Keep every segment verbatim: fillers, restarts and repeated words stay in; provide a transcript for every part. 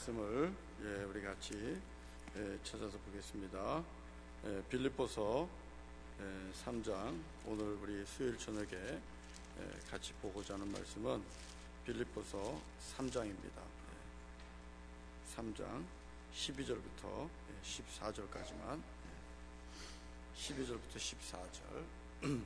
말씀을 예, 우리 같이 예, 찾아서 보겠습니다. 예, 빌립보서 예, 삼 장, 오늘 우리 수요일 저녁에 예, 같이 보고자 하는 말씀은 빌립보서 삼 장입니다. 예, 삼 장 십이 절부터 예, 십사 절까지만 예, 십이 절부터 십사 절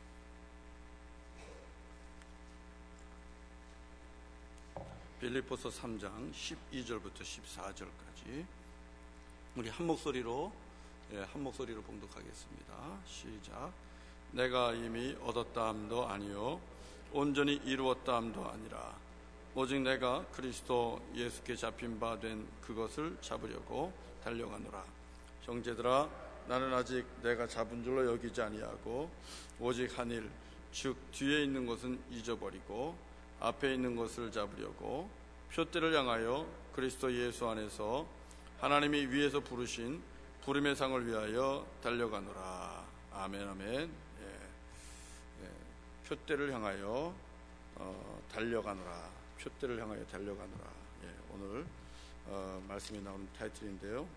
빌립보서 삼 장 십이 절부터 십사 절까지 우리 한 목소리로 예, 한 목소리로 봉독하겠습니다. 시작. 내가 이미 얻었다 함도 아니요 온전히 이루었다 함도 아니라 오직 내가 그리스도 예수께 잡힌 바 된 그것을 잡으려고 달려가노라. 형제들아, 나는 아직 내가 잡은 줄로 여기지 아니하고 오직 한 일, 즉 뒤에 있는 것은 잊어버리고 앞에 있는 것을 잡으려고 표대를 향하여 그리스도 예수 안에서 하나님이 위에서 부르신 부름의 상을 위하여 달려가노라. 아멘, 아멘. 예, 예, 표대를 향하여 어, 달려가노라. 표대를 향하여 달려가노라. 예, 오늘 어, 말씀이 나오는 타이틀인데요.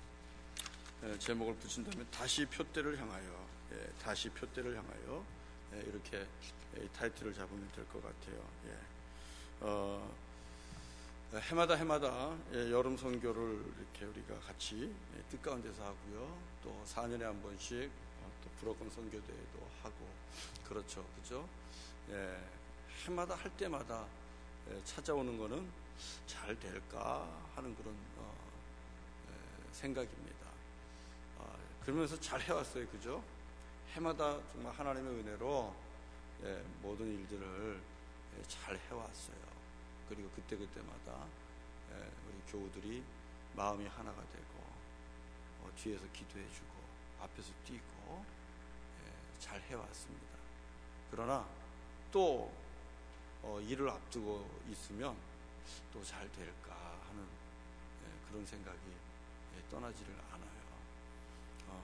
예, 제목을 붙인다면 다시 표대를 향하여, 예, 다시 표대를 향하여 예, 이렇게 예, 타이틀을 잡으면 될 것 같아요. 예. 어, 해마다 해마다 예, 여름 선교를 이렇게 우리가 같이 예, 뜻 가운데서 하고요. 또 사 년에 한 번씩 어, 또 불어권 선교대회도 하고 그렇죠, 그죠? 예, 해마다 할 때마다 예, 찾아오는 거는 잘 될까 하는 그런 어, 예, 생각입니다. 어, 그러면서 잘 해왔어요, 그죠? 해마다 정말 하나님의 은혜로 예, 모든 일들을 예, 잘 해왔어요. 그리고 그때그때마다 예, 우리 교우들이 마음이 하나가 되고 어, 뒤에서 기도해주고 앞에서 뛰고 예, 잘 해왔습니다. 그러나 또 어, 일을 앞두고 있으면 또 잘 될까 하는 예, 그런 생각이 예, 떠나지를 않아요. 어,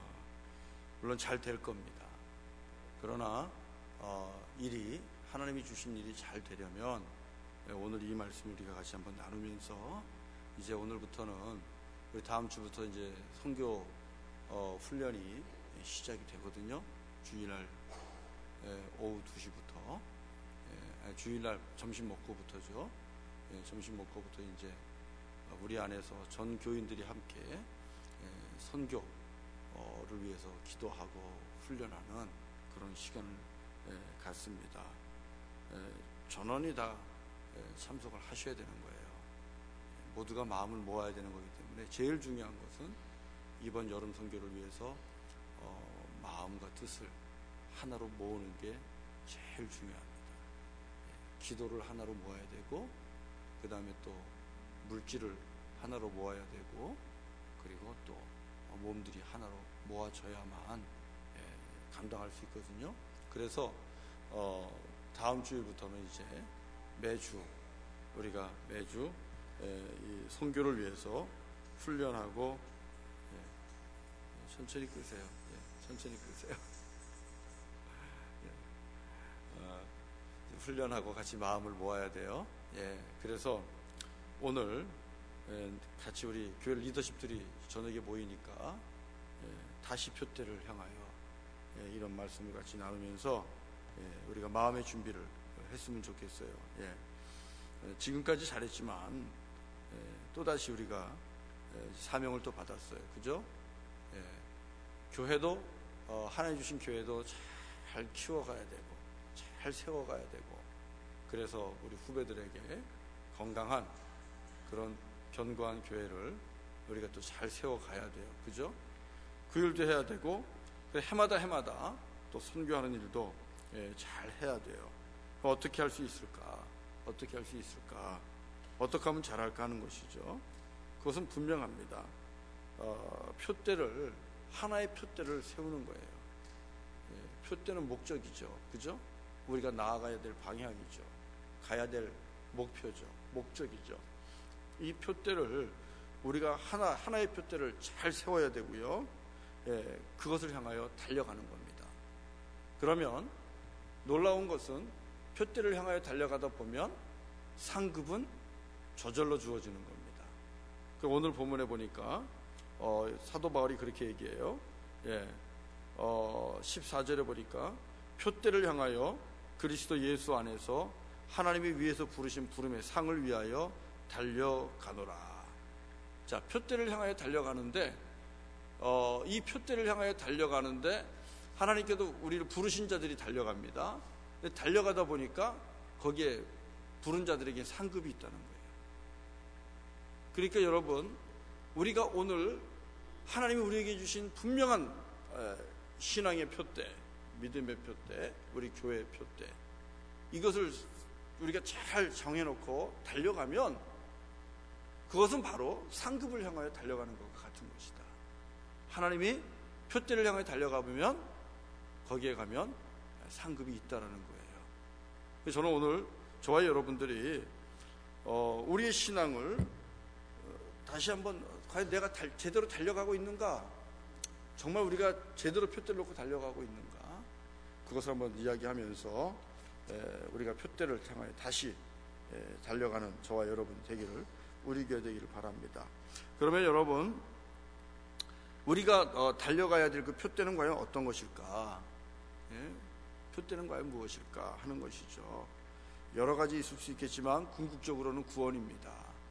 물론 잘 될 겁니다. 그러나 어, 일이 하나님이 주신 일이 잘 되려면 오늘 이 말씀을 우리가 같이 한번 나누면서 이제 오늘부터는 우리 다음 주부터 이제 선교 어, 훈련이 시작이 되거든요. 주일날 예, 오후 두 시부터 예, 주일날 점심 먹고부터죠. 예, 점심 먹고부터 이제 우리 안에서 전 교인들이 함께 예, 선교를 위해서 기도하고 훈련하는 그런 시간을 예, 갖습니다. 예, 전원이 다 예, 참석을 하셔야 되는 거예요. 모두가 마음을 모아야 되는 거기 때문에 제일 중요한 것은 이번 여름 선교를 위해서 어, 마음과 뜻을 하나로 모으는 게 제일 중요합니다. 예, 기도를 하나로 모아야 되고 그 다음에 또 물질을 하나로 모아야 되고 그리고 또 몸들이 하나로 모아져야만 예, 감당할 수 있거든요. 그래서 어, 다음 주일부터는 이제 매주 우리가 매주 예, 이 선교를 위해서 훈련하고 예, 천천히 끄세요. 예, 천천히 끄세요. 예, 어, 훈련하고 같이 마음을 모아야 돼요. 예, 그래서 오늘 예, 같이 우리 교회 리더십들이 저녁에 모이니까 예, 다시 표대를 향하여 예, 이런 말씀을 같이 나누면서 예, 우리가 마음의 준비를 했으면 좋겠어요. 예. 지금까지 잘했지만 예, 또다시 우리가 예, 사명을 또 받았어요. 그죠? 예. 교회도 어, 하나님 주신 교회도 잘 키워가야 되고 잘 세워가야 되고 그래서 우리 후배들에게 건강한 그런 견고한 교회를 우리가 또 잘 세워가야 돼요. 그죠? 그 일도 해야 되고 해마다 해마다 또 선교하는 일도 예, 잘 해야 돼요. 어떻게 할 수 있을까? 어떻게 할 수 있을까? 어떻게 하면 잘할까 하는 것이죠. 그것은 분명합니다. 어, 표대를 하나의 표대를 세우는 거예요. 예, 표대는 목적이죠. 그죠? 우리가 나아가야 될 방향이죠. 가야 될 목표죠. 목적이죠. 이 표대를 우리가 하나 하나의 표대를 잘 세워야 되고요. 예, 그것을 향하여 달려가는 겁니다. 그러면 놀라운 것은 표대를 향하여 달려가다 보면 상급은 저절로 주어지는 겁니다. 그 오늘 본문에 보니까 어, 사도 바울이 그렇게 얘기해요. 예, 어, 십사 절에 보니까 표대를 향하여 그리스도 예수 안에서 하나님이 위에서 부르신 부름의 상을 위하여 달려가노라. 자, 표대를 향하여 달려가는데 어, 이 표대를 향하여 달려가는데 하나님께도 우리를 부르신 자들이 달려갑니다. 근데 달려가다 보니까 거기에 부른 자들에게 상급이 있다는 거예요. 그러니까 여러분, 우리가 오늘 하나님이 우리에게 주신 분명한 신앙의 표대, 믿음의 표대, 우리 교회의 표대, 이것을 우리가 잘 정해놓고 달려가면 그것은 바로 상급을 향하여 달려가는 것과 같은 것이다. 하나님이 표대를 향하여 달려가 보면 거기에 가면 상급이 있다라는 거예요. 저는 오늘 저와 여러분들이 어, 우리의 신앙을 다시 한번 과연 내가 달, 제대로 달려가고 있는가, 정말 우리가 제대로 표대를 놓고 달려가고 있는가, 그것을 한번 이야기하면서 에, 우리가 표대를 향하여 다시 에, 달려가는 저와 여러분 되기를, 우리 교회 되기를 바랍니다. 그러면 여러분, 우리가 어, 달려가야 될 그 표대는 과연 어떤 것일까? 예? 표대는 과연 무엇일까 하는 것이죠. 여러 가지 있을 수 있겠지만 궁극적으로는 구원입니다.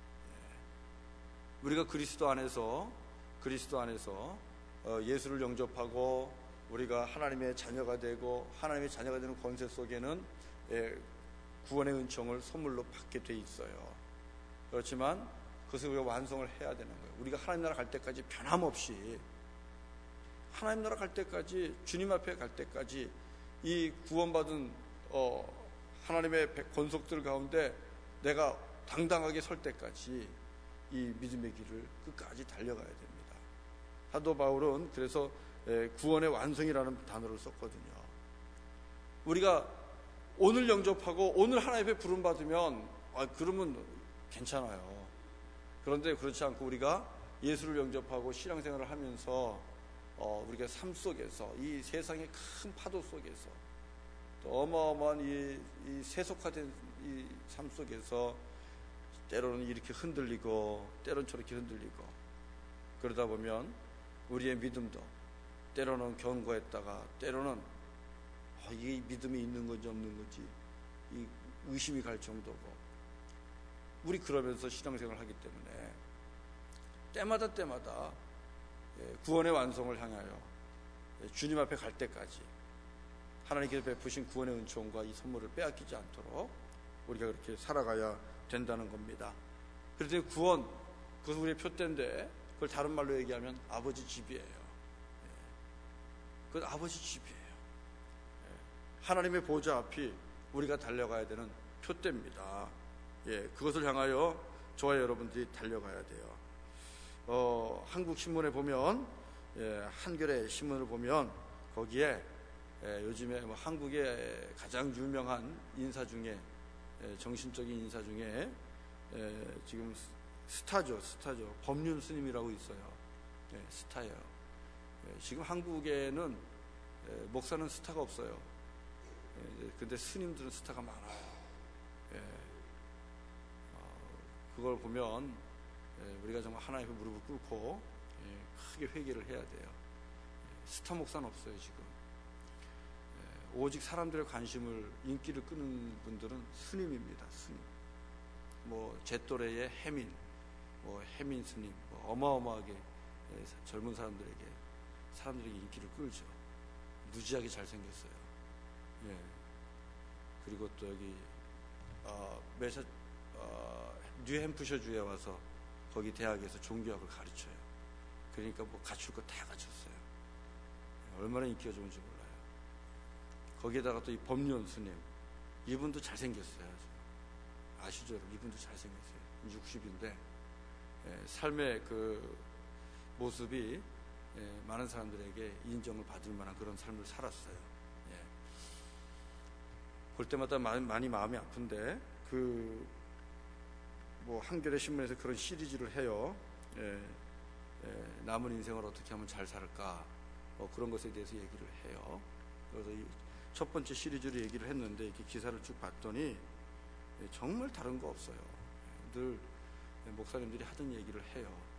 예. 우리가 그리스도 안에서 그리스도 안에서 어, 예수를 영접하고 우리가 하나님의 자녀가 되고 하나님의 자녀가 되는 권세 속에는 예, 구원의 은총을 선물로 받게 돼 있어요. 그렇지만 그것을 우리가 완성을 해야 되는 거예요. 우리가 하나님 나라 갈 때까지 변함없이, 하나님 나라 갈 때까지, 주님 앞에 갈 때까지 이 구원받은 어, 하나님의 권속들 가운데 내가 당당하게 설 때까지 이 믿음의 길을 끝까지 달려가야 됩니다. 사도 바울은 그래서 구원의 완성이라는 단어를 썼거든요. 우리가 오늘 영접하고 오늘 하나님 앞에 부름받으면 아, 그러면 괜찮아요. 그런데 그렇지 않고 우리가 예수를 영접하고 신앙생활을 하면서 어, 우리가 삶 속에서 이 세상의 큰 파도 속에서 또 어마어마한 이, 이 세속화된 이 삶 속에서 때로는 이렇게 흔들리고 때로는 저렇게 흔들리고 그러다 보면 우리의 믿음도 때로는 견고했다가 때로는 어, 이게 믿음이 있는 건지 없는 건지 이 의심이 갈 정도고, 우리 그러면서 신앙생활을 하기 때문에 때마다 때마다 구원의 완성을 향하여 주님 앞에 갈 때까지 하나님께서 베푸신 구원의 은총과 이 선물을 빼앗기지 않도록 우리가 그렇게 살아가야 된다는 겁니다. 그래서 구원, 그것은 우리의 표대인데 그걸 다른 말로 얘기하면 아버지 집이에요. 그건 아버지 집이에요. 하나님의 보좌 앞이 우리가 달려가야 되는 표대입니다. 예, 그것을 향하여 저와 여러분들이 달려가야 돼요. 어, 한국 신문에 보면, 예, 한겨레 신문을 보면 거기에 예, 요즘에 뭐 한국의 가장 유명한 인사 중에 예, 정신적인 인사 중에 예, 지금 스타죠, 스타죠. 법륜 스님이라고 있어요. 예, 스타예요. 예, 지금 한국에는 예, 목사는 스타가 없어요. 예, 근데 스님들은 스타가 많아요. 예, 어, 그걸 보면 예, 우리가 정말 하나님 앞에 무릎을 꿇고 예, 크게 회개를 해야 돼요. 예, 스타 목사는 없어요 지금. 예, 오직 사람들의 관심을, 인기를 끄는 분들은 스님입니다. 스님. 뭐 제 또래의 해민, 뭐 해민 스님, 뭐 어마어마하게 예, 젊은 사람들에게 사람들에게 인기를 끌죠. 무지하게 잘생겼어요. 예. 그리고 또 여기 어, 매사 어, 뉴햄프셔주에 와서 거기 대학에서 종교학을 가르쳐요. 그러니까 뭐 갖출 거 다 갖췄어요. 얼마나 인기가 좋은지 몰라요. 거기에다가 또 이 법륜 스님, 이분도 잘생겼어요. 아시죠? 이분도 잘생겼어요. 육십인데 예, 삶의 그 모습이 예, 많은 사람들에게 인정을 받을 만한 그런 삶을 살았어요. 예. 볼 때마다 많이, 많이 마음이 아픈데 그 뭐 한겨레 신문에서 그런 시리즈를 해요. 예, 예, 남은 인생을 어떻게 하면 잘 살까, 뭐 그런 것에 대해서 얘기를 해요. 그래서 이 첫 번째 시리즈를 얘기를 했는데 이렇게 기사를 쭉 봤더니 예, 정말 다른 거 없어요. 늘 목사님들이 하던 얘기를 해요.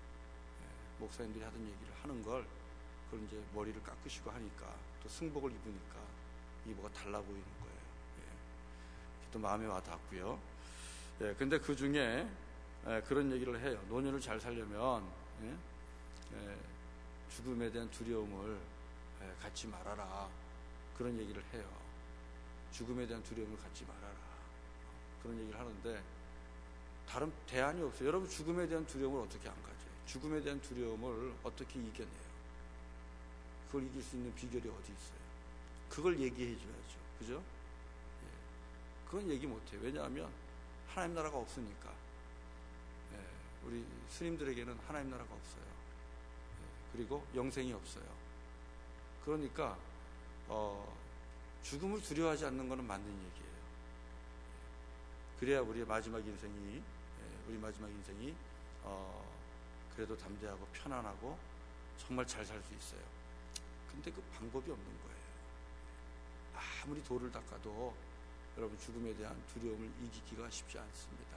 목사님들이 하던 얘기를 하는 걸 그걸 이제 머리를 깎으시고 하니까 또 승복을 입으니까 이모가 달라 보이는 거예요. 예. 또 마음에 와 닿았고요. 예, 근데 그 중에 예, 그런 얘기를 해요. 노년을 잘 살려면 예, 예, 죽음에 대한 두려움을 예, 갖지 말아라. 그런 얘기를 해요. 죽음에 대한 두려움을 갖지 말아라. 그런 얘기를 하는데 다른 대안이 없어요. 여러분, 죽음에 대한 두려움을 어떻게 안 가져요? 죽음에 대한 두려움을 어떻게 이겨내요? 그걸 이길 수 있는 비결이 어디 있어요? 그걸 얘기해 줘야죠. 그죠? 예. 그건 얘기 못해요. 왜냐하면 하나님 나라가 없으니까. 예. 우리 스님들에게는 하나님 나라가 없어요. 예. 그리고 영생이 없어요. 그러니까 어, 죽음을 두려워하지 않는 것은 맞는 얘기예요. 예. 그래야 우리의 마지막 인생이 예. 우리 마지막 인생이 어, 그래도 담대하고 편안하고 정말 잘 살 수 있어요. 근데 그 방법이 없는 거예요. 아무리 돌을 닦아도 여러분, 죽음에 대한 두려움을 이기기가 쉽지 않습니다.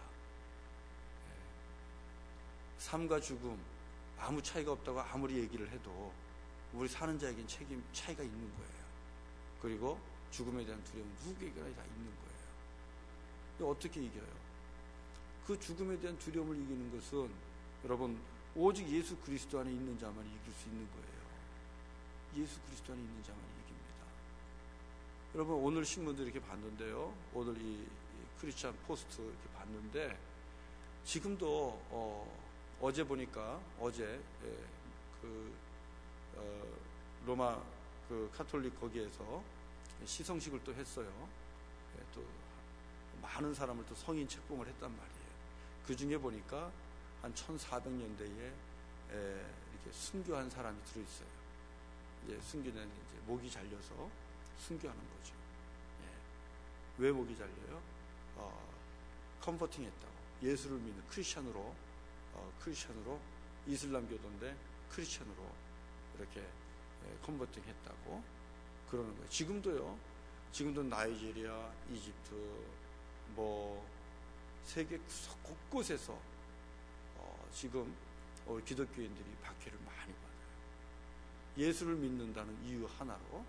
삶과 죽음 아무 차이가 없다고 아무리 얘기를 해도 우리 사는 자에겐 책임 차이가 있는 거예요. 그리고 죽음에 대한 두려움은 누구에게나 다 있는 거예요. 어떻게 이겨요? 그 죽음에 대한 두려움을 이기는 것은 여러분, 오직 예수 그리스도 안에 있는 자만 이길 수 있는 거예요. 예수 그리스도 안에 있는 자만 이깁니다. 여러분, 오늘 신문도 이렇게 봤는데요. 오늘 이, 이 크리스찬 포스트 이렇게 봤는데 지금도 어, 어제 보니까 어제 예, 그 어, 로마 그 카톨릭 거기에서 시성식을 또 했어요. 예, 또 많은 사람을 또 성인 책봉을 했단 말이에요. 그 중에 보니까 한 천사백 년대에 에, 이렇게 순교한 사람이 들어있어요. 이제 순교는 이제 목이 잘려서 순교하는 거죠. 예. 왜 목이 잘려요? 어, 컨버팅 했다고. 예수를 믿는 크리스찬으로, 어, 크리스찬으로, 이슬람교도인데 크리스찬으로 이렇게 예, 컨버팅 했다고 그러는 거예요. 지금도요, 지금도 나이지리아, 이집트, 뭐, 세계 구석 곳곳에서 어, 지금 어, 기독교인들이 박해를 많이 받아요. 예수를 믿는다는 이유 하나로 어,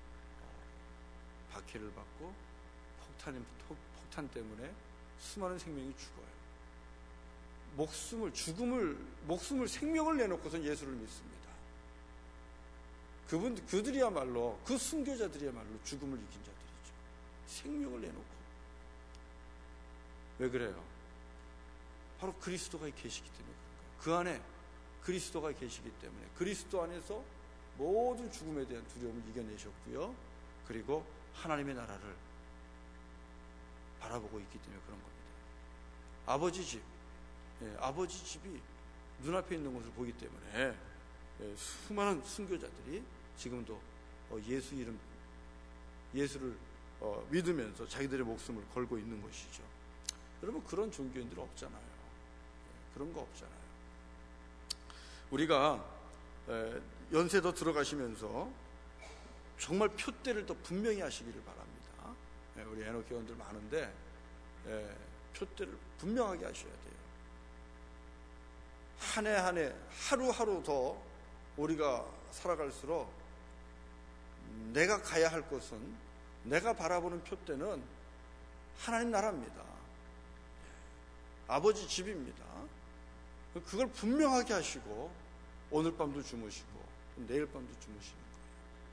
박해를 받고 폭탄, 폭탄 때문에 수많은 생명이 죽어요. 목숨을, 죽음을, 목숨을, 생명을 내놓고선 예수를 믿습니다. 그분, 그들이야말로, 그 순교자들이야말로 죽음을 이긴 자들이죠. 생명을 내놓고. 왜 그래요? 바로 그리스도가 계시기 때문에 그런 거예요. 그 안에 그리스도가 계시기 때문에 그리스도 안에서 모든 죽음에 대한 두려움을 이겨내셨고요. 그리고 하나님의 나라를 바라보고 있기 때문에 그런 겁니다. 아버지 집, 예, 아버지 집이 눈앞에 있는 것을 보기 때문에 예, 수많은 순교자들이 지금도 어, 예수 이름, 예수를 어, 믿으면서 자기들의 목숨을 걸고 있는 것이죠. 여러분, 그런 종교인들 없잖아요. 예, 그런 거 없잖아요. 우리가 예, 연세 더 들어가시면서 정말 표대를 더 분명히 하시기를 바랍니다. 예, 우리 애노교원들 많은데 예, 표대를 분명하게 하셔야 돼요. 한 해 한 해 하루하루 더 우리가 살아갈수록 내가 가야 할 곳은, 내가 바라보는 표대는 하나님 나라입니다. 아버지 집입니다. 그걸 분명하게 하시고 오늘 밤도 주무시고 내일 밤도 주무시는 거예요.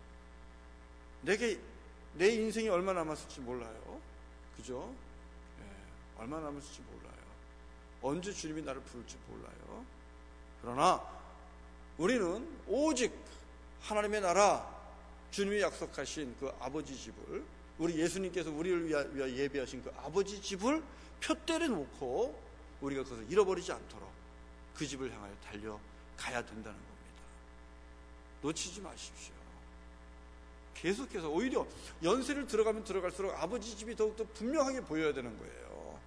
내게 내 인생이 얼마 남았을지 몰라요. 그죠? 예, 얼마 남았을지 몰라요. 언제 주님이 나를 부를지 몰라요. 그러나 우리는 오직 하나님의 나라, 주님이 약속하신 그 아버지 집을, 우리 예수님께서 우리를 위하여 예비하신 그 아버지 집을 표대를 놓고 우리가 그것을 잃어버리지 않도록 그 집을 향하여 달려가야 된다는 겁니다. 놓치지 마십시오. 계속해서 오히려 연세를 들어가면 들어갈수록 아버지 집이 더욱더 분명하게 보여야 되는 거예요.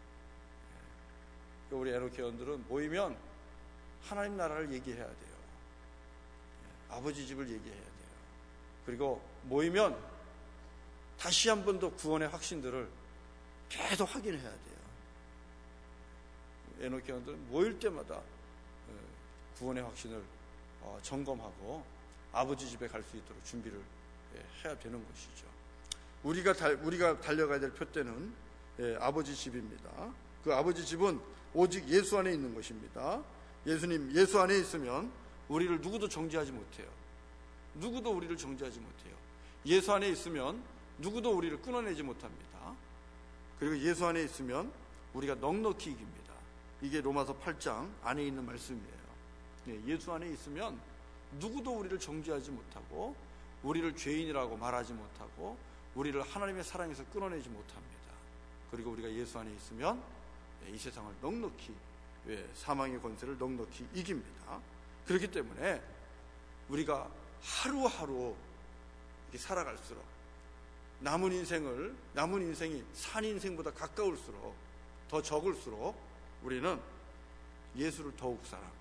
우리 애노교원들은 모이면 하나님 나라를 얘기해야 돼요. 아버지 집을 얘기해야 돼요. 그리고 모이면 다시 한 번 더 구원의 확신들을 계속 확인해야 돼요. 애노교원들은 모일 때마다 구원의 확신을 어, 점검하고 아버지 집에 갈 수 있도록 준비를 예, 해야 되는 것이죠. 우리가 달, 우리가 달려가야 될 표대는 예, 아버지 집입니다. 그 아버지 집은 오직 예수 안에 있는 것입니다. 예수님, 예수 안에 있으면 우리를 누구도 정죄하지 못해요. 누구도 우리를 정죄하지 못해요. 예수 안에 있으면 누구도 우리를 끊어내지 못합니다. 그리고 예수 안에 있으면 우리가 넉넉히 이깁니다. 이게 로마서 팔 장 안에 있는 말씀이에요. 예, 예수 안에 있으면 누구도 우리를 정죄하지 못하고 우리를 죄인이라고 말하지 못하고 우리를 하나님의 사랑에서 끊어내지 못합니다. 그리고 우리가 예수 안에 있으면 이 세상을 넉넉히, 사망의 권세를 넉넉히 이깁니다. 그렇기 때문에 우리가 하루하루 이렇게 살아갈수록 남은 인생을 남은 인생이 산 인생보다 가까울수록, 더 적을수록 우리는 예수를 더욱 사랑,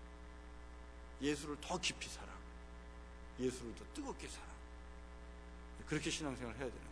예수를 더 깊이 사랑, 예수를 더 뜨겁게 사랑, 그렇게 신앙생활을 해야 되는 거예요.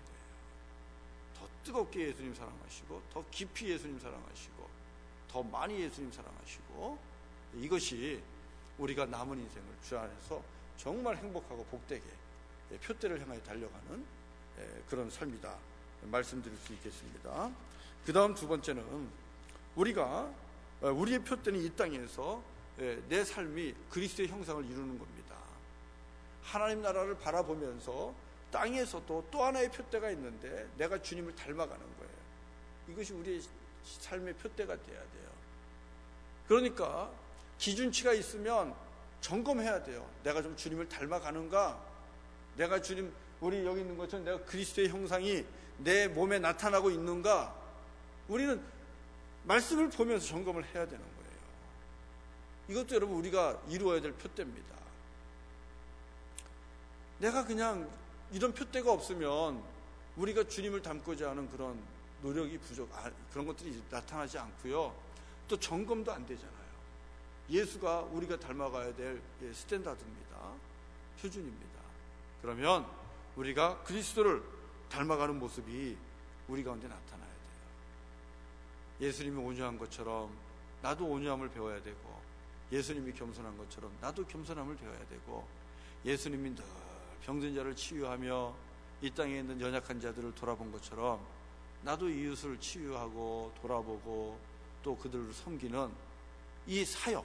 더 뜨겁게 예수님 사랑하시고, 더 깊이 예수님 사랑하시고, 더 많이 예수님 사랑하시고, 이것이 우리가 남은 인생을 주 안에서 정말 행복하고 복되게 표대를 향하여 달려가는 그런 삶이다 말씀드릴 수 있겠습니다. 그 다음 두 번째는 우리가 우리의 표대는 이 땅에서 내 삶이 그리스도의 형상을 이루는 겁니다. 하나님 나라를 바라보면서 땅에서도 또 하나의 표대가 있는데 내가 주님을 닮아가는 거예요. 이것이 우리의 삶의 표대가 돼야 돼요. 그러니까 기준치가 있으면 점검해야 돼요. 내가 좀 주님을 닮아가는가? 내가 주님, 우리 여기 있는 것처럼 내가 그리스도의 형상이 내 몸에 나타나고 있는가? 우리는 말씀을 보면서 점검을 해야 되는 거예요. 이것도 여러분 우리가 이루어야 될 표대입니다. 내가 그냥 이런 표대가 없으면 우리가 주님을 닮고자 하는 그런 노력이 부족, 그런 것들이 나타나지 않고요. 또 점검도 안 되잖아요. 예수가 우리가 닮아가야 될 스탠다드입니다. 표준입니다. 그러면 우리가 그리스도를 닮아가는 모습이 우리 가운데 나타나야 돼요. 예수님이 온유한 것처럼 나도 온유함을 배워야 되고, 예수님이 겸손한 것처럼 나도 겸손함을 배워야 되고, 예수님이 늘 병든 자를 치유하며 이 땅에 있는 연약한 자들을 돌아본 것처럼 나도 이웃을 치유하고 돌아보고 또 그들을 섬기는 이 사역,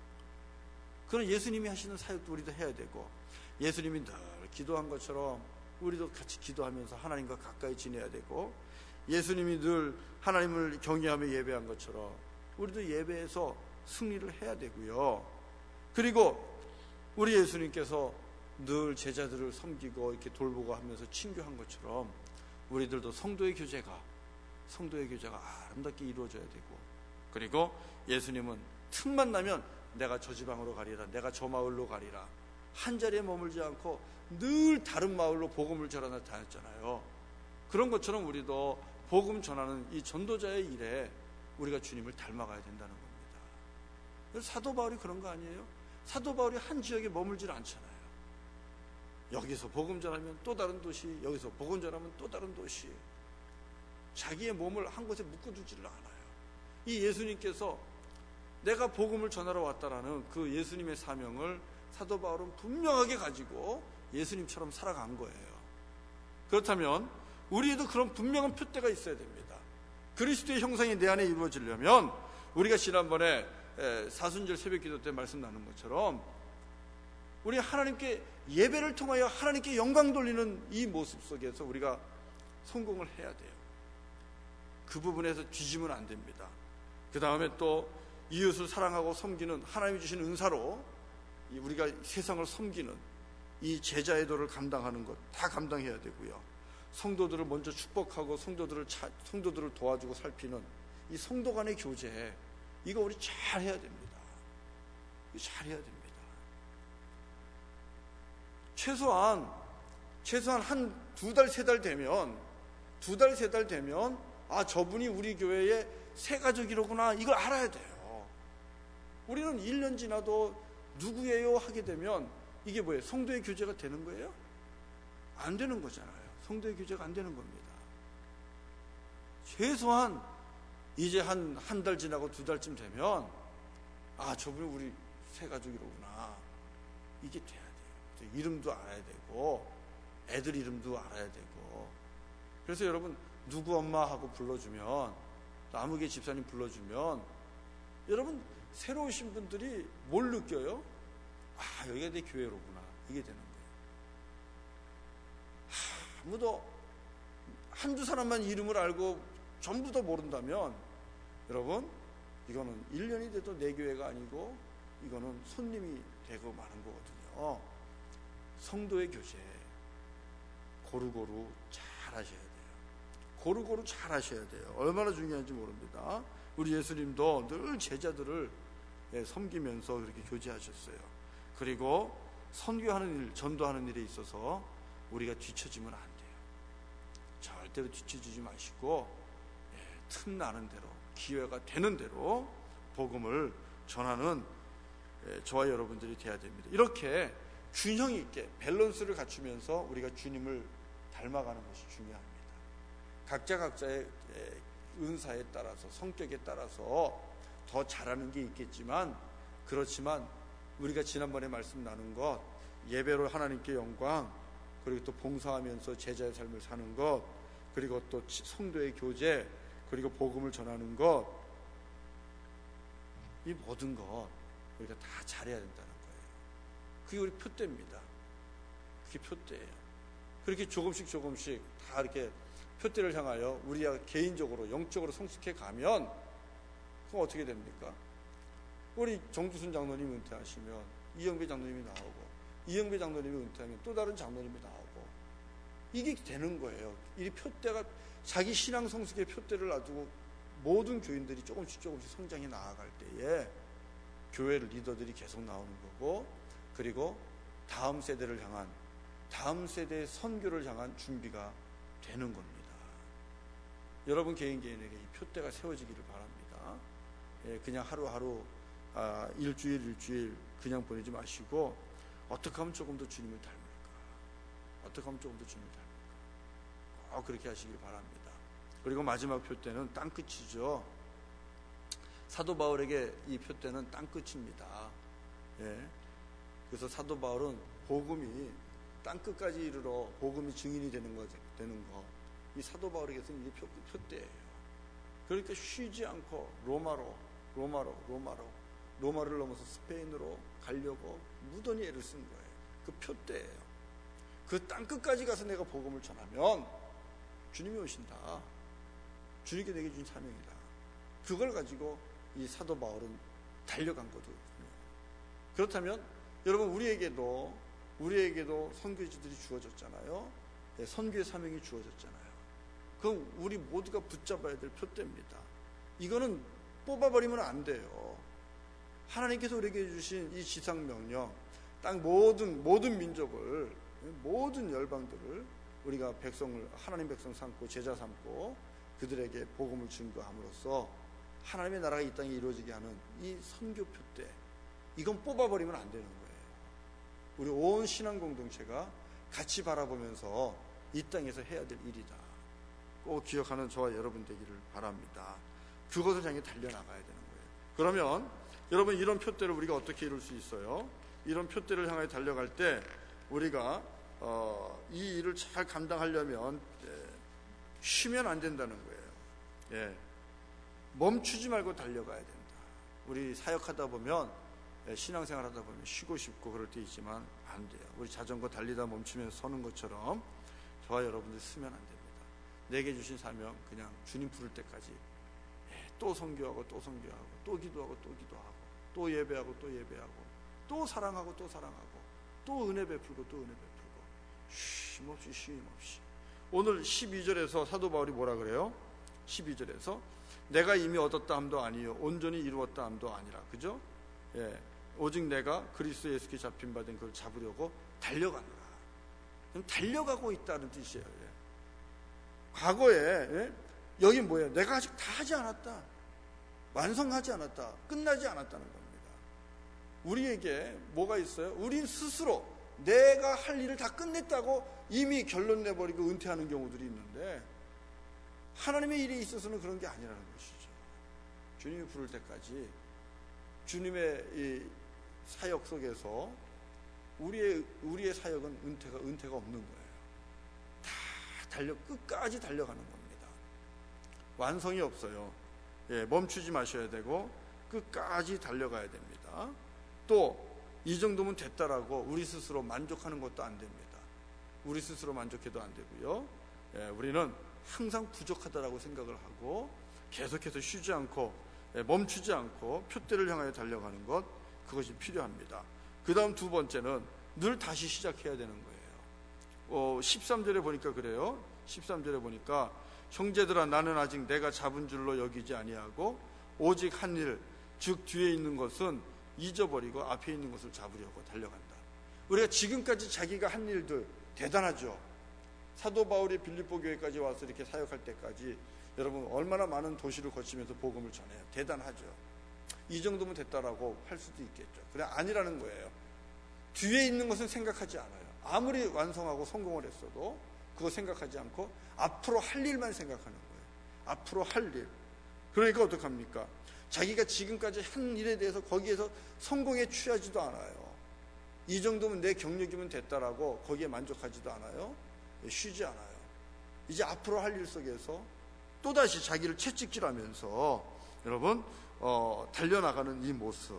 그런 예수님이 하시는 사역도 우리도 해야 되고, 예수님이 늘 기도한 것처럼 우리도 같이 기도하면서 하나님과 가까이 지내야 되고, 예수님이 늘 하나님을 경외하며 예배한 것처럼 우리도 예배에서 승리를 해야 되고요. 그리고 우리 예수님께서 늘 제자들을 섬기고 이렇게 돌보고 하면서 친교한 것처럼 우리들도 성도의 교제가 성도의 교제가 아름답게 이루어져야 되고, 그리고 예수님은 틈만 나면 내가 저 지방으로 가리라, 내가 저 마을로 가리라, 한 자리에 머물지 않고 늘 다른 마을로 복음을 전하다 다녔잖아요. 그런 것처럼 우리도 복음 전하는 이 전도자의 일에 우리가 주님을 닮아가야 된다는 겁니다. 사도 바울이 그런 거 아니에요? 사도 바울이 한 지역에 머물질 않잖아요. 여기서 복음 전하면 또 다른 도시, 여기서 복음 전하면 또 다른 도시, 자기의 몸을 한 곳에 묶어두지를 않아요. 이 예수님께서 내가 복음을 전하러 왔다라는 그 예수님의 사명을 사도 바울은 분명하게 가지고 예수님처럼 살아간 거예요. 그렇다면 우리에도 그런 분명한 표대가 있어야 됩니다. 그리스도의 형상이 내 안에 이루어지려면 우리가 지난번에 사순절 새벽기도 때 말씀 나눈 것처럼 우리 하나님께 예배를 통하여 하나님께 영광 돌리는 이 모습 속에서 우리가 성공을 해야 돼요. 그 부분에서 뒤지면 안 됩니다. 그 다음에 또 이웃을 사랑하고 섬기는 하나님이 주신 은사로 우리가 세상을 섬기는 이 제자의 도를 감당하는 것 다 감당해야 되고요. 성도들을 먼저 축복하고 성도들을 차, 성도들을 도와주고 살피는 이 성도 간의 교제, 이거 우리 잘 해야 됩니다. 잘 해야 됩니다. 최소한 최소한 한 두 달, 세 달 되면 두 달, 세 달 되면 아, 저분이 우리 교회의 새 가족이로구나, 이걸 알아야 돼요. 우리는 일 년 지나도 누구예요 하게 되면 이게 뭐예요? 성도의 교제가 되는 거예요? 안 되는 거잖아요. 성도의 교제가 안 되는 겁니다. 최소한 이제 한 한 달 지나고 두 달쯤 되면 아, 저분이 우리 새 가족이로구나. 이게 돼야 돼요. 이름도 알아야 되고 애들 이름도 알아야 되고. 그래서 여러분 누구 엄마 하고 불러주면, 아무개 집사님 불러주면 여러분 새로 오신 분들이 뭘 느껴요? 아, 여기가 내 교회로구나. 이게 되는 거예요. 하, 아무도 한두 사람만 이름을 알고 전부 다 모른다면 여러분 이거는 일 년이 돼도 내 교회가 아니고 이거는 손님이 되고 마는 거거든요. 성도의 교제 고루고루 잘 하셔야 돼요. 고루고루 잘 하셔야 돼요. 얼마나 중요한지 모릅니다. 우리 예수님도 늘 제자들을 섬기면서 그렇게 교제하셨어요. 그리고 선교하는 일, 전도하는 일에 있어서 우리가 뒤처지면 안 돼요. 절대로 뒤처지지 마시고 틈나는 대로, 기회가 되는 대로 복음을 전하는 저와 여러분들이 돼야 됩니다. 이렇게 균형 있게 밸런스를 갖추면서 우리가 주님을 닮아가는 것이 중요합니다. 각자 각자의 은사에 따라서, 성격에 따라서 더 잘하는 게 있겠지만, 그렇지만 우리가 지난번에 말씀 나눈 것, 예배로 하나님께 영광, 그리고 또 봉사하면서 제자의 삶을 사는 것, 그리고 또 성도의 교제, 그리고 복음을 전하는 것, 이 모든 것 우리가 다 잘해야 된다는 거예요. 그게 우리 표대입니다. 그게 표대예요. 그렇게 조금씩 조금씩 다 이렇게 표대를 향하여 우리가 개인적으로 영적으로 성숙해 가면 그럼 어떻게 됩니까? 우리 정두순 장로님이 은퇴하시면 이영배 장로님이 나오고, 이영배 장로님이 은퇴하면 또 다른 장로님이 나오고, 이게 되는 거예요. 이 표대가 자기 신앙 성숙의 표대를 놔두고 모든 교인들이 조금씩 조금씩 성장해 나아갈 때에 교회 리더들이 계속 나오는 거고, 그리고 다음 세대를 향한, 다음 세대의 선교를 향한 준비가 되는 겁니다. 여러분 개인 개인에게 이 표대가 세워지기를 바랍니다. 예, 그냥 하루하루 아, 일주일 일주일 그냥 보내지 마시고 어떻게 하면 조금 더 주님을 닮을까? 어떻게 하면 조금 더 주님을 닮을까? 꼭 그렇게 하시길 바랍니다. 그리고 마지막 표대는 땅끝이죠. 사도 바울에게 이 표대는 땅끝입니다. 예. 그래서 사도 바울은 복음이 땅끝까지 이르러 복음이 증인이 되는 거, 되는 거. 이 사도 바울에게서는 이게 표, 표대예요. 그러니까 쉬지 않고 로마로, 로마로, 로마로, 로마를 넘어서 스페인으로 가려고 무던히 애를 쓴 거예요. 그 표대예요. 그 땅끝까지 가서 내가 복음을 전하면 주님이 오신다. 주님께 내게 주신 사명이다. 그걸 가지고 이 사도 바울은 달려간 거거든요. 그렇다면 여러분 우리에게도 우리에게도 선교지들이 주어졌잖아요. 네, 선교의 사명이 주어졌잖아요. 그럼 우리 모두가 붙잡아야 될 표대입니다. 이거는 뽑아버리면 안 돼요. 하나님께서 우리에게 주신 이 지상명령, 땅 모든 모든 민족을, 모든 열방들을 우리가 백성을 하나님 백성 삼고 제자 삼고 그들에게 복음을 증거함으로써 하나님의 나라가 이 땅에 이루어지게 하는 이 선교 표대, 이건 뽑아버리면 안 되는 거예요. 우리 온 신앙 공동체가 같이 바라보면서 이 땅에서 해야 될 일이다. 꼭 기억하는 저와 여러분 되기를 바랍니다. 그것을 향해 달려나가야 되는 거예요. 그러면 여러분 이런 표대를 우리가 어떻게 이룰 수 있어요? 이런 표대를 향해 달려갈 때 우리가 어, 이 일을 잘 감당하려면 예, 쉬면 안 된다는 거예요. 예, 멈추지 말고 달려가야 된다. 우리 사역하다 보면 예, 신앙생활 하다 보면 쉬고 싶고 그럴 때 있지만 안 돼요. 우리 자전거 달리다 멈추면서 서는 것처럼 저와 여러분들 쓰면 안 됩니다. 내게 주신 사명 그냥 주님 부를 때까지 예, 또 선교하고 또 선교하고 또 기도하고 또 기도하고 또 예배하고 또 예배하고 또 사랑하고 또 사랑하고 또 은혜 베풀고 또 은혜 베풀고 쉼없이 쉼없이. 오늘 십이 절에서 사도 바울이 뭐라 그래요? 십이 절에서 내가 이미 얻었다 함도 아니요 온전히 이루었다 함도 아니라. 그죠? 예, 오직 내가 그리스도 예수께 잡힌 바 된 그걸 잡으려고 달려가노라. 그럼 달려가고 있다는 뜻이에요. 예. 과거에 예? 여기 뭐예요? 내가 아직 다 하지 않았다. 완성하지 않았다. 끝나지 않았다는 겁니다. 우리에게 뭐가 있어요? 우린 스스로 내가 할 일을 다 끝냈다고 이미 결론 내버리고 은퇴하는 경우들이 있는데 하나님의 일에 있어서는 그런 게 아니라는 것이죠. 주님이 부를 때까지 주님의 이 사역 속에서 우리의 우리의 사역은 은퇴가 은퇴가 없는 거예요. 다 달려 끝까지 달려가는 겁니다. 완성이 없어요. 예, 멈추지 마셔야 되고 끝까지 달려가야 됩니다. 또 이 정도면 됐다라고 우리 스스로 만족하는 것도 안 됩니다. 우리 스스로 만족해도 안 되고요. 예, 우리는 항상 부족하다라고 생각을 하고 계속해서 쉬지 않고 예, 멈추지 않고 표대를 향하여 달려가는 것, 그것이 필요합니다. 그 다음 두 번째는 늘 다시 시작해야 되는 거예요. 어, 십삼 절에 보니까 그래요. 십삼 절에 보니까 형제들아 나는 아직 내가 잡은 줄로 여기지 아니하고 오직 한 일, 즉 뒤에 있는 것은 잊어버리고 앞에 있는 것을 잡으려고 달려간다. 우리가 지금까지 자기가 한 일들 대단하죠. 사도 바울이 빌립보 교회까지 와서 이렇게 사역할 때까지 여러분 얼마나 많은 도시를 거치면서 복음을 전해요. 대단하죠. 이 정도면 됐다라고 할 수도 있겠죠. 그래 아니라는 거예요. 뒤에 있는 것은 생각하지 않아요. 아무리 완성하고 성공을 했어도 그거 생각하지 않고 앞으로 할 일만 생각하는 거예요. 앞으로 할 일. 그러니까 어떡합니까? 자기가 지금까지 한 일에 대해서 거기에서 성공에 취하지도 않아요. 이 정도면 내 경력이면 됐다라고 거기에 만족하지도 않아요. 쉬지 않아요. 이제 앞으로 할 일 속에서 또다시 자기를 채찍질하면서 여러분 어, 달려나가는 이 모습,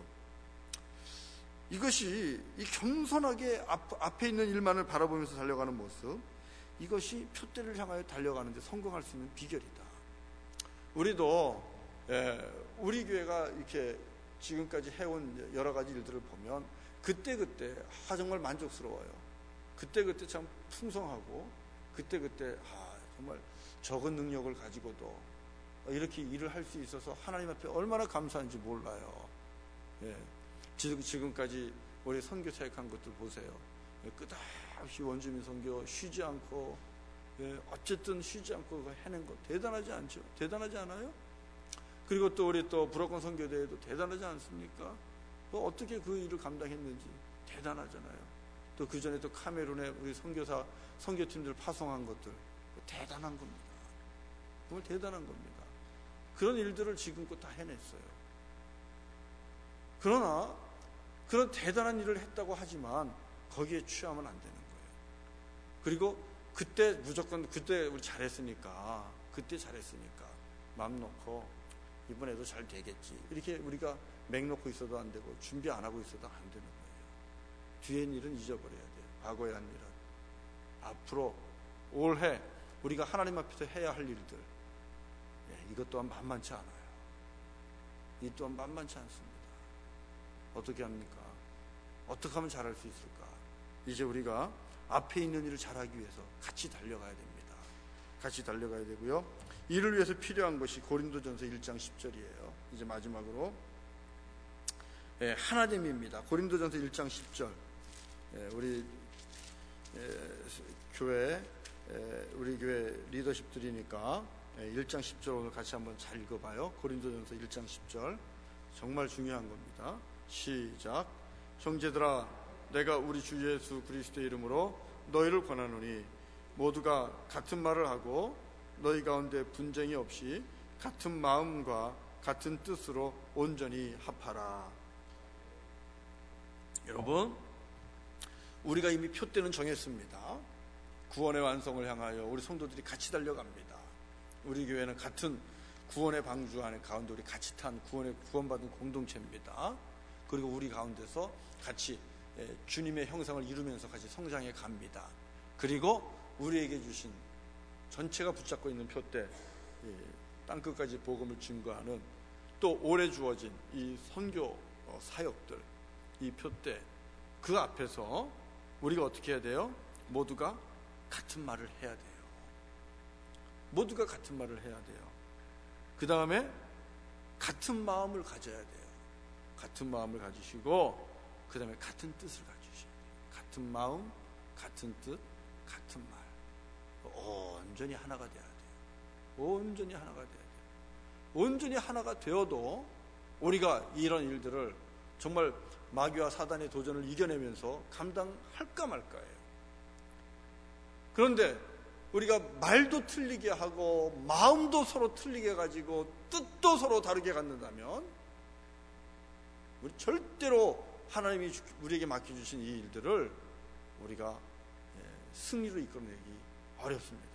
이것이 이 겸손하게 앞, 앞에 있는 일만을 바라보면서 달려가는 모습, 이것이 표대를 향하여 달려가는 데 성공할 수 있는 비결이다. 우리도 예, 우리 교회가 이렇게 지금까지 해온 여러 가지 일들을 보면 그때그때 아, 정말 만족스러워요. 그때그때 참 풍성하고 그때그때 아, 정말 적은 능력을 가지고도 이렇게 일을 할 수 있어서 하나님 앞에 얼마나 감사한지 몰라요. 예, 지금까지 우리 선교 사역한 것들 보세요. 예, 끝없이 원주민 선교 쉬지 않고 예, 어쨌든 쉬지 않고 해낸 거 대단하지 않죠? 대단하지 않아요? 그리고 또 우리 또 불어권 선교대회도 대단하지 않습니까? 또 어떻게 그 일을 감당했는지 대단하잖아요. 또 그 전에 또 카메룬에 우리 선교사 선교팀들 파송한 것들 대단한 겁니다. 정말 대단한 겁니다. 그런 일들을 지금껏 다 해냈어요. 그러나 그런 대단한 일을 했다고 하지만 거기에 취하면 안 되는 거예요. 그리고 그때 무조건 그때 우리 잘했으니까 그때 잘했으니까 마음 놓고 이번에도 잘 되겠지 이렇게 우리가 맥 놓고 있어도 안 되고 준비 안 하고 있어도 안 되는 거예요. 뒤에 일은 잊어버려야 돼요. 과거에 한 일은. 앞으로 올해 우리가 하나님 앞에서 해야 할 일들, 예, 이것 또한 만만치 않아요. 이 또한 만만치 않습니다. 어떻게 합니까? 어떻게 하면 잘할 수 있을까? 이제 우리가 앞에 있는 일을 잘하기 위해서 같이 달려가야 됩니다. 같이 달려가야 되고요. 이를 위해서 필요한 것이 고린도전서 일 장 십 절이에요. 이제 마지막으로 예, 하나님입니다. 고린도전서 일 장 십 절. 예, 우리 예, 교회 예, 우리 교회 리더십들이니까 예, 일 장 십 절 오늘 같이 한번 잘 읽어봐요. 고린도전서 일 장 십 절 정말 중요한 겁니다. 시작. 형제들아 내가 우리 주 예수 그리스도의 이름으로 너희를 권하노니 모두가 같은 말을 하고 너희 가운데 분쟁이 없이 같은 마음과 같은 뜻으로 온전히 합하라. 여러분, 우리가 이미 표대는 정했습니다. 구원의 완성을 향하여 우리 성도들이 같이 달려갑니다. 우리 교회는 같은 구원의 방주 안에 가운데 우리 같이 탄 구원의 구원받은 공동체입니다. 그리고 우리 가운데서 같이 주님의 형상을 이루면서 같이 성장해 갑니다. 그리고 우리에게 주신 전체가 붙잡고 있는 표대, 땅끝까지 복음을 증거하는 또 올해 주어진 이 선교 사역들, 이 표대, 그 앞에서 우리가 어떻게 해야 돼요? 모두가 같은 말을 해야 돼요. 모두가 같은 말을 해야 돼요. 그 다음에 같은 마음을 가져야 돼요. 같은 마음을 가지시고 그 다음에 같은 뜻을 가지셔야 돼요. 같은 마음, 같은 뜻, 같은 말. 온전히 하나가 돼야 돼요. 온전히 하나가 돼야 돼요. 온전히 하나가 되어도 우리가 이런 일들을 정말 마귀와 사단의 도전을 이겨내면서 감당할까 말까예요. 그런데 우리가 말도 틀리게 하고 마음도 서로 틀리게 가지고 뜻도 서로 다르게 갖는다면 우리 절대로 하나님이 우리에게 맡겨주신 이 일들을 우리가 승리로 이끌어내기 어렵습니다.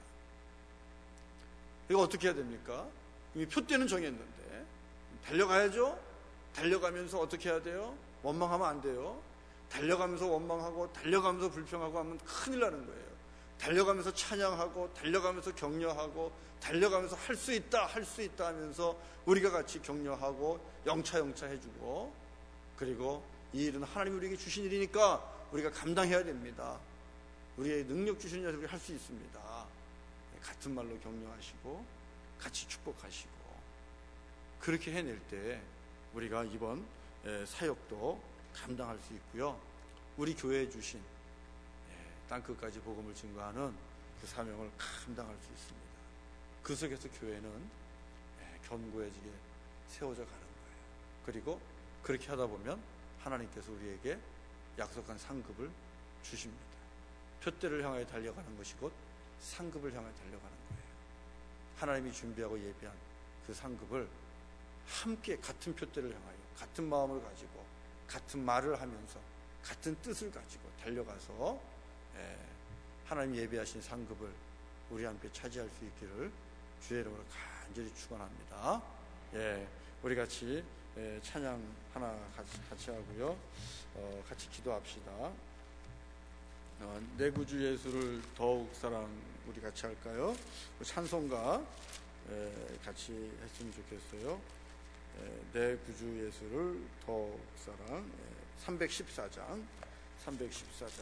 이거 어떻게 해야 됩니까? 이미 표대는 정했는데 달려가야죠. 달려가면서 어떻게 해야 돼요? 원망하면 안 돼요. 달려가면서 원망하고 달려가면서 불평하고 하면 큰일 나는 거예요. 달려가면서 찬양하고 달려가면서 격려하고 달려가면서 할 수 있다 할 수 있다 하면서 우리가 같이 격려하고 영차 영차 해주고, 그리고 이 일은 하나님이 우리에게 주신 일이니까 우리가 감당해야 됩니다. 우리의 능력 주신 일을 할 수 있습니다. 같은 말로 격려하시고 같이 축복하시고, 그렇게 해낼 때 우리가 이번 사역도 감당할 수 있고요. 우리 교회에 주신 땅끝까지 복음을 증거하는 그 사명을 감당할 수 있습니다. 그 속에서 교회는 견고해지게 세워져 가는 거예요. 그리고 그렇게 하다 보면 하나님께서 우리에게 약속한 상급을 주십니다. 표대를 향하여 달려가는 것이 곧 상급을 향하여 달려가는 거예요. 하나님이 준비하고 예비한 그 상급을 함께 같은 표대를 향하여 같은 마음을 가지고 같은 말을 하면서 같은 뜻을 가지고 달려가서 하나님 예비하신 상급을 우리 함께 차지할 수 있기를 주의 이름으로 간절히 축원합니다. 예, 우리 같이 예, 찬양 하나 같이, 같이 하고요. 어, 같이 기도합시다. 어, 내 구주 예수를 더욱 사랑, 우리 같이 할까요? 찬송가 예, 같이 했으면 좋겠어요. 예, 내 구주 예수를 더욱 사랑, 예, 삼백십사 장 삼백십사 장.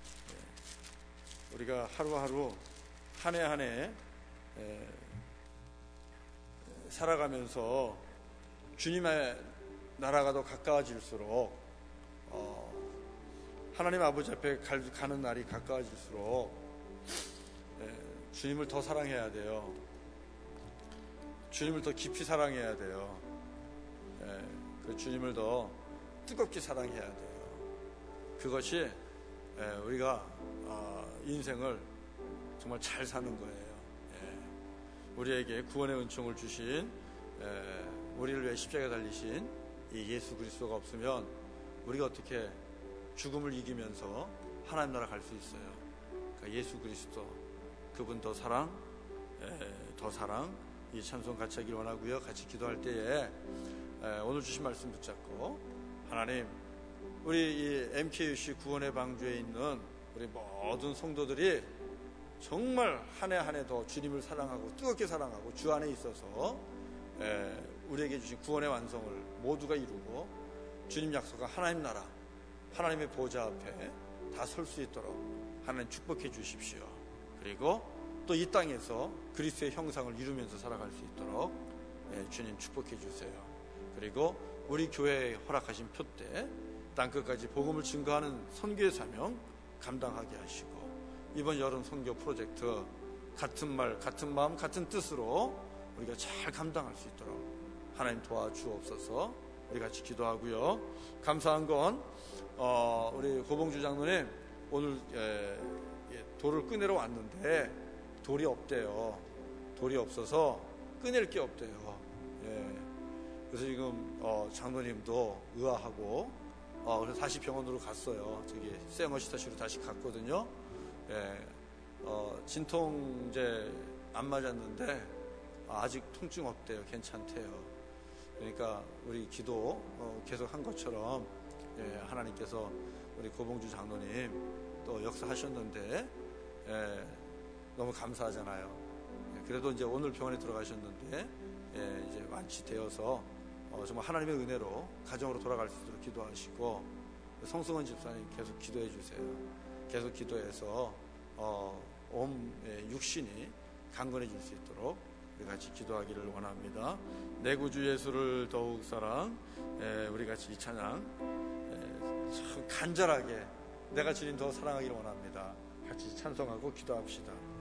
예, 우리가 하루하루 한 해 한 해 살아가면서 주님의 나라가 더 가까워질수록 어, 하나님 아버지 앞에 갈, 가는 날이 가까워질수록 예, 주님을 더 사랑해야 돼요. 주님을 더 깊이 사랑해야 돼요. 예, 그 주님을 더 뜨겁게 사랑해야 돼요. 그것이 예, 우리가 어, 인생을 정말 잘 사는 거예요. 예, 우리에게 구원의 은총을 주신 예, 우리를 위해 십자가에 달리신 이 예수 그리스도가 없으면 우리가 어떻게 죽음을 이기면서 하나님 나라 갈 수 있어요? 그러니까 예수 그리스도, 그분 더 사랑, 에, 더 사랑, 이 찬송 같이 하길 원하고요. 같이 기도할 때에 에, 오늘 주신 말씀 붙잡고, 하나님, 우리 이 엠케이유씨 구원의 방주에 있는 우리 모든 성도들이 정말 한 해 한 해 더 주님을 사랑하고 뜨겁게 사랑하고 주 안에 있어서 에, 우리에게 주신 구원의 완성을 모두가 이루고 주님 약속한 하나님 나라, 하나님의 보좌 앞에 다 설 수 있도록 하나님 축복해 주십시오. 그리고 또 이 땅에서 그리스도의 형상을 이루면서 살아갈 수 있도록 예, 주님 축복해 주세요. 그리고 우리 교회에 허락하신 표대 땅끝까지 복음을 증거하는 선교의 사명 감당하게 하시고, 이번 여름 선교 프로젝트 같은 말 같은 마음 같은 뜻으로 우리가 잘 감당할 수 있도록 하나님 도와주옵소서. 우리 같이 기도하고요. 감사한 건 어, 우리 고봉주 장로님 오늘 예, 예, 돌을 꺼내러 왔는데 돌이 없대요. 돌이 없어서 꺼낼 게 없대요. 예, 그래서 지금 어, 장로님도 의아하고 어, 그래서 다시 병원으로 갔어요. 저기 세어시타시로 다시 갔거든요. 예, 어, 진통제 안 맞았는데 아직 통증 없대요. 괜찮대요. 그러니까 우리 기도 어, 계속 한 것처럼 예, 하나님께서 우리 고봉주 장로님 또 역사하셨는데 예, 너무 감사하잖아요. 예, 그래도 이제 오늘 병원에 들어가셨는데 예, 이제 완치되어서 어, 정말 하나님의 은혜로 가정으로 돌아갈 수 있도록 기도하시고, 성승원 집사님 계속 기도해 주세요. 계속 기도해서 어, 온 예, 육신이 강건해질 수 있도록 우리 같이 기도하기를 원합니다. 내 구주 예수를 더욱 사랑, 에, 우리 같이 이 찬양 에, 참 간절하게 내가 주님 더 사랑하기를 원합니다. 같이 찬송하고 기도합시다.